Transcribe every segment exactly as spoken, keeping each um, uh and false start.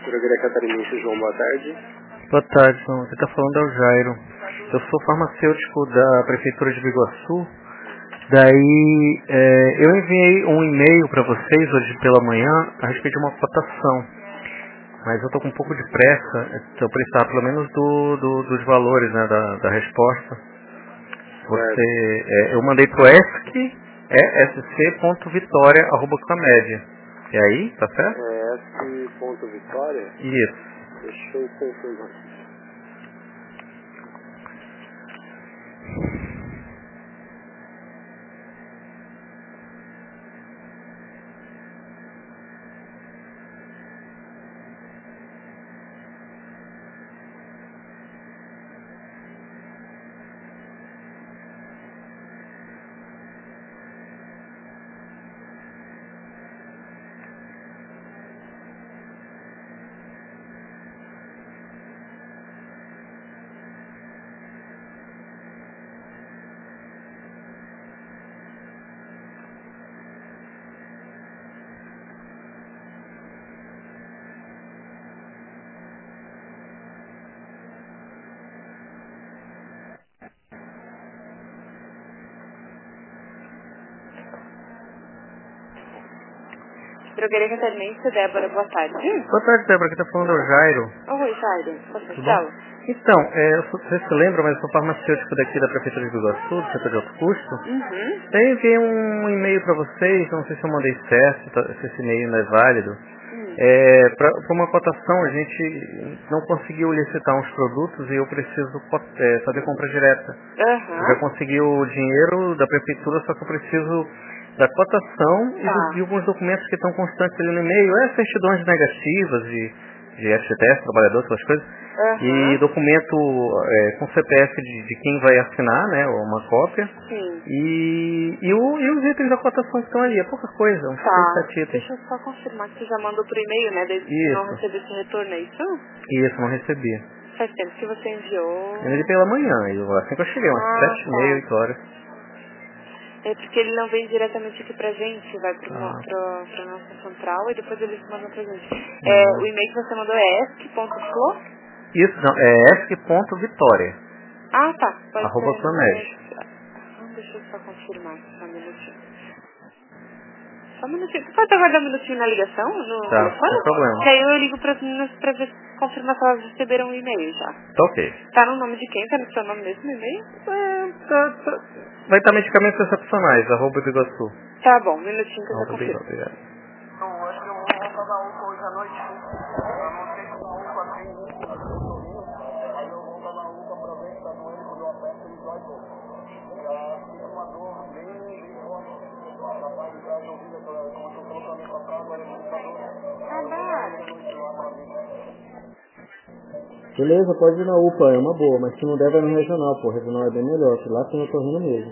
Drogaria Catarinense, João, boa tarde. Boa tarde, João. Você está falando é o Jairo. Eu sou farmacêutico da Prefeitura de Biguaçu. Daí, é, eu enviei um e-mail para vocês hoje pela manhã a respeito de uma cotação. Mas eu estou com um pouco de pressa, eu precisava pelo menos do, do, dos valores, né, da, da resposta. Você, é, eu mandei pro esc, esc.vitoria, arroba camédia. E aí, tá certo? É esc.vitoria? Isso. Deixa eu confirmar. Drogaria Catarinense, Débora, boa tarde. Boa tarde, Débora. Aqui tá falando é o Jairo. Oi, Jairo. Posso Tudo ajudá-lo? bom? Então, é, eu sou- você se lembra, mas eu sou farmacêutico daqui da Prefeitura de Biguaçu, do setor de alto custo. Uhum. Eu enviei um e-mail para vocês, não sei se eu mandei certo, tá- se esse e-mail não é válido. Hum. É, para uma cotação, a gente não conseguiu licitar uns produtos e eu preciso co- é, fazer compra direta. Eu já Aham. consegui o dinheiro da prefeitura, só que eu preciso da cotação e, Tá. do- de alguns documentos que estão constantes ali no e-mail. É certidões negativas de, de F G T S, trabalhador, essas coisas. E Aham. documento é, com C P F de, de quem vai assinar, né, ou uma cópia. Sim. E, e, o, e os itens da cotação que estão ali, é pouca coisa, uns seis, Tá. sete itens. Deixa eu só confirmar que você já mandou por e-mail, né? Desde que não Isso, recebeu esse retorno, é isso? isso, não recebi. Faz tempo que você enviou. Eu enviei pela manhã, eu, assim que eu cheguei, umas Ah, sete e meia, tá. oito horas. É porque ele não vem diretamente aqui pra gente, vai pro, no- Ah, pro, pra nossa central e depois eles mandam pra gente. É, hum. o e-mail que você mandou é esc.flo? Isso, não, é esc.vitoria, Ah, tá. Pode arroba ser. Plamed. Ah, deixa eu só confirmar, só um minutinho. Só um minutinho. Você pode aguardar um minutinho na ligação, no Tá, sem telefone? problema. Que aí eu ligo pra meninas pra ver, confirmar se elas receberam o e-mail já. Tá ok. Tá no nome de quem? Tá no seu nome mesmo, no e-mail? É, tá, tá. Vai estar medicamentos excepcionais, arroba Biguaçu. Tá bom, um minutinho que eu já Arroba Biguaçu, confirmo. obrigado. Então, acho que eu vou voltar da U P A hoje à noite. Eu não sei se na U P A tem isso, mas eu tô vindo. Aí eu vou na U P A pra ver se tá doendo, quando eu aperto ele dói pouco. Ela fica uma dor bem, bem forte. Capaz de dar ouvida pela, como eu tô colocando pra trás, agora ele tá doendo. Beleza, pode ir na U P A, é uma boa, mas se não der vai no regional, pô, regional é bem melhor, que lá tem eu tô rindo mesmo.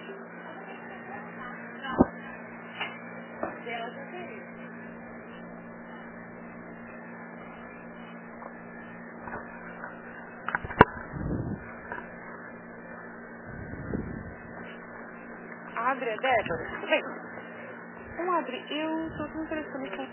Adri, é Débora, tudo bem? Ô, Adri, eu tô com um telefone com...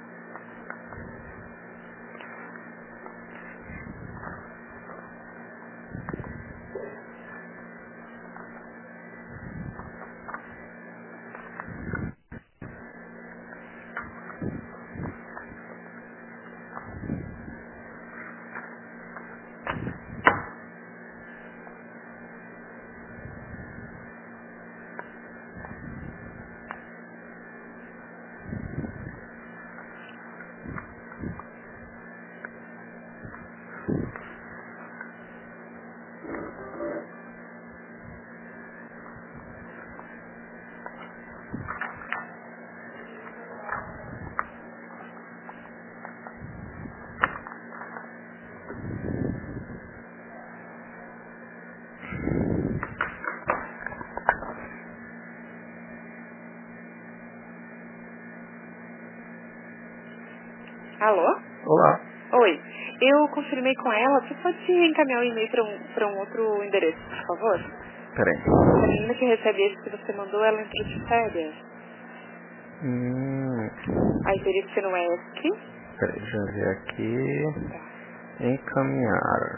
Alô? Olá. Oi. Eu confirmei com ela. Você pode encaminhar o e-mail para um, pra um outro endereço, por favor? Peraí. A menina que recebe esse que você mandou, ela entrou de férias. Hum. Aí teria que ser no E S C. Peraí, deixa eu ver aqui. Encaminhar.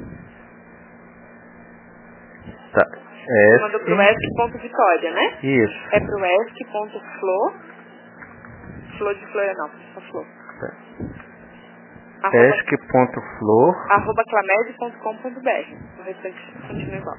Tá. Você mandou pro esc.vitória, né? Isso. É pro esc.flo. Flor de Florianópolis, só flor. Tá. Arroba, esc.flor arroba clamed ponto com ponto br. O restante continua igual.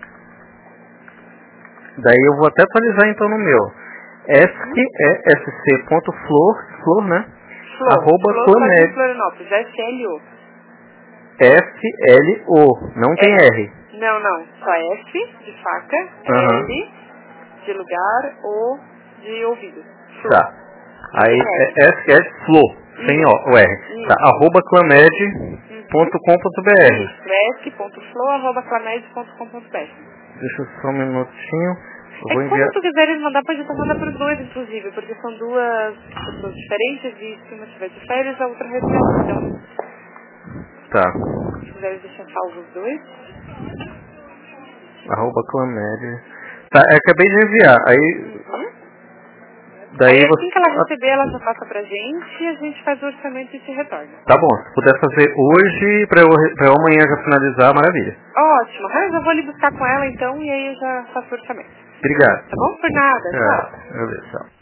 Daí eu vou até atualizar então no meu. Esc é sc.flor, flor, né? Flor, arroba flor clamed. de Florianópolis, S L O. F L O, não tem É. R. Não, não, só F de faca, Aham. L de lugar, O de ouvido. Flor. Tá. Aí é S é flor, sem o, o R. Isso. Tá. Arroba clamed ponto com ponto br. Isso, esc.flo arroba clamed ponto com ponto br. Deixa eu só um minutinho. Eu É vou que enviar. quando tu quiseres mandar, pode até mandar para os dois, inclusive, porque são duas pessoas diferentes e se uma estiver de férias, a outra retorna. Então, Tá. se quiseres deixar salvo os dois. Arroba clamed. Tá, eu acabei de enviar. Aí. Uhum. Daí Aí você. assim que ela receber, ela já passa pra gente e a gente faz o orçamento e te retorna. Tá bom, se puder fazer hoje pra eu, pra eu amanhã já finalizar, maravilha. Ótimo. Ah, eu já vou ali buscar com ela então e aí eu já faço o orçamento. Obrigado. Tá bom? Por nada. Tchau. Tchau. Beleza, tchau.